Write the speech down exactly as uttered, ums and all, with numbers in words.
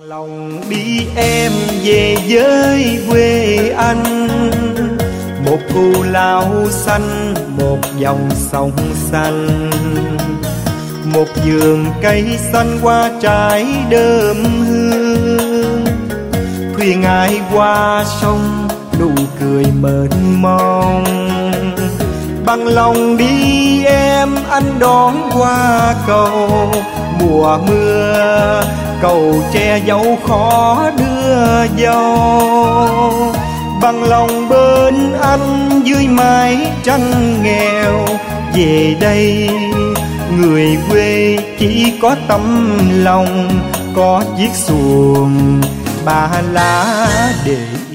Lòng đi em về với quê anh, một cù lao xanh, một dòng sông xanh, một vườn cây xanh hoa trái đơm hương. Thuyền ai qua sông nụ cười mênh mông, bằng lòng đi em anh đón qua cầu. Mùa mưa cầu che dấu khó đưa dâu, bằng lòng bên anh dưới mái tranh nghèo. Về đây người quê chỉ có tấm lòng, có chiếc xuồng ba lá để